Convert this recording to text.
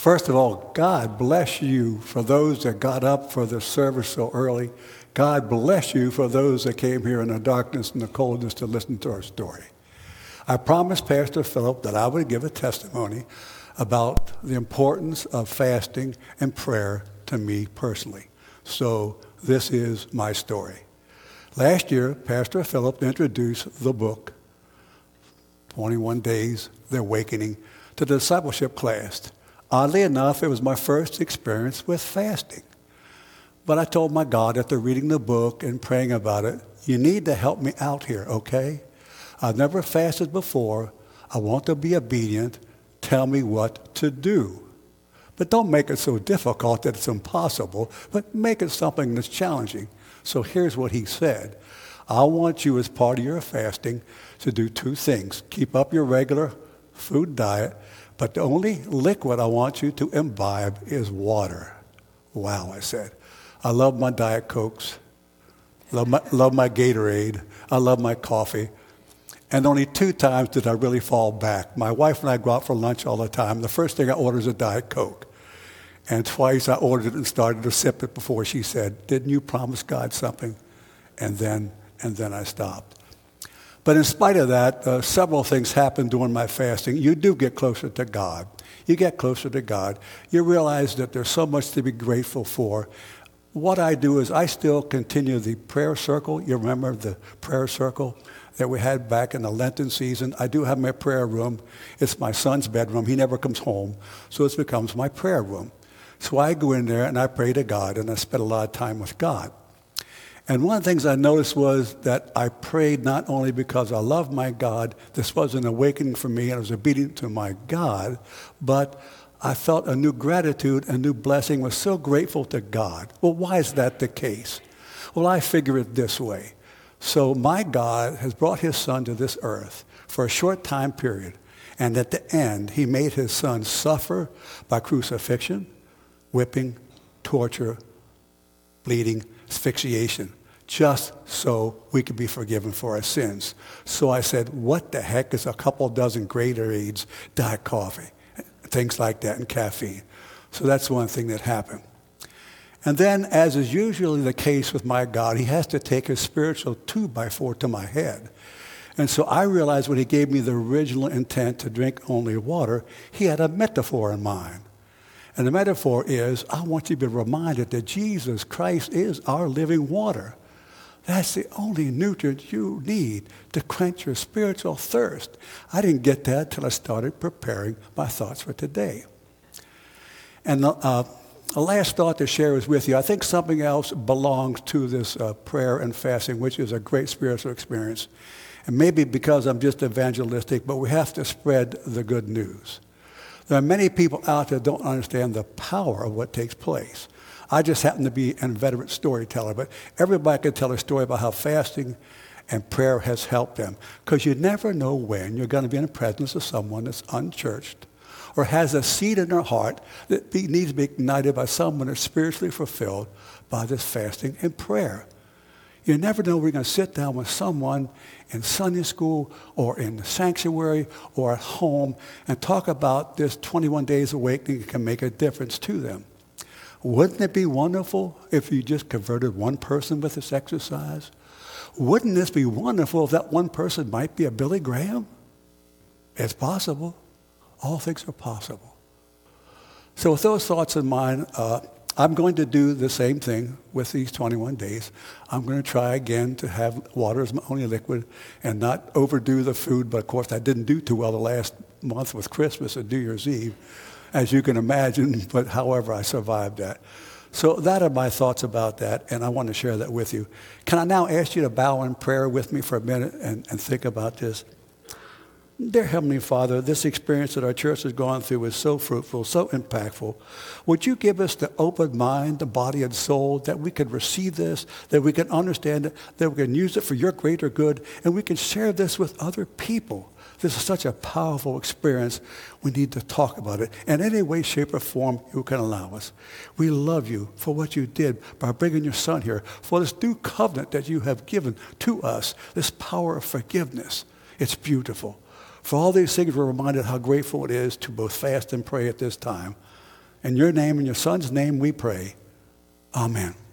First of all, God bless you for those that got up for the service so early. God bless you for those that came here in the darkness and the coldness to listen to our story. I promised Pastor Philip that I would give a testimony about the importance of fasting and prayer to me personally. So this is my story. Last year, Pastor Philip introduced the book, 21 Days, The Awakening, to the discipleship class. Oddly enough, it was my first experience with fasting. But I told my God after reading the book and praying about it, you need to help me out here, okay? I've never fasted before. I want to be obedient. Tell me what to do. But don't make it so difficult that it's impossible, but make it something that's challenging. So here's what he said. I want you as part of your fasting to do two things. Keep up your regular food diet, but the only liquid I want you to imbibe is water. Wow, I said. I love my Diet Cokes. Love my Gatorade. I love my coffee. And only 2 times did I really fall back. My wife and I go out for lunch all the time. The first thing I order is a Diet Coke. And twice I ordered it and started to sip it before she said, didn't you promise God something? And then I stopped. But in spite of that, several things happened during my fasting. You do get closer to God. You get closer to God. You realize that there's so much to be grateful for. What I do is I still continue the prayer circle. You remember the prayer circle that we had back in the Lenten season? I do have my prayer room. It's my son's bedroom. He never comes home, so it becomes my prayer room. So I go in there and I pray to God, and I spend a lot of time with God. And one of the things I noticed was that I prayed not only because I love my God, this was an awakening for me and I was obedient to my God, but I felt a new gratitude, a new blessing, was so grateful to God. Well, why is that the case? Well, I figure it this way. So my God has brought his son to this earth for a short time period, and at the end, he made his son suffer by crucifixion, whipping, torture, bleeding, asphyxiation, just so we could be forgiven for our sins. So I said, what the heck is a couple dozen Gatorades, Diet Coffee, things like that, and caffeine? So that's one thing that happened. And then, as is usually the case with my God, he has to take his spiritual 2x4 to my head. And so I realized when he gave me the original intent to drink only water, he had a metaphor in mind. And the metaphor is, I want you to be reminded that Jesus Christ is our living water. That's the only nutrient you need to quench your spiritual thirst. I didn't get that till I started preparing my thoughts for today. And the last thought to share is with you. I think something else belongs to this prayer and fasting, which is a great spiritual experience. And maybe because I'm just evangelistic, but we have to spread the good news. There are many people out there that don't understand the power of what takes place. I just happen to be an inveterate storyteller, but everybody can tell a story about how fasting and prayer has helped them. Because you never know when you're going to be in the presence of someone that's unchurched or has a seed in their heart that needs to be ignited by someone that's spiritually fulfilled by this fasting and prayer. You never know when you're going to sit down with someone in Sunday school or in the sanctuary or at home and talk about this 21 days awakening that can make a difference to them. Wouldn't it be wonderful if you just converted one person with this exercise? Wouldn't this be wonderful if that one person might be a Billy Graham? It's possible. All things are possible. So with those thoughts in mind, I'm going to do the same thing with these 21 days. I'm going to try again to have water as my only liquid and not overdo the food. But, of course, I didn't do too well the last month with Christmas and New Year's Eve, as you can imagine. But, however, I survived that. So that are my thoughts about that, and I want to share that with you. Can I now ask you to bow in prayer with me for a minute and think about this? Dear Heavenly Father, this experience that our church has gone through is so fruitful, so impactful. Would you give us the open mind, the body and soul, that we can receive this, that we can understand it, that we can use it for your greater good, and we can share this with other people. This is such a powerful experience. We need to talk about it in any way, shape, or form you can allow us. We love you for what you did by bringing your son here, for this new covenant that you have given to us, this power of forgiveness. It's beautiful. For all these things, we're reminded how grateful it is to both fast and pray at this time. In your name and your son's name we pray. Amen.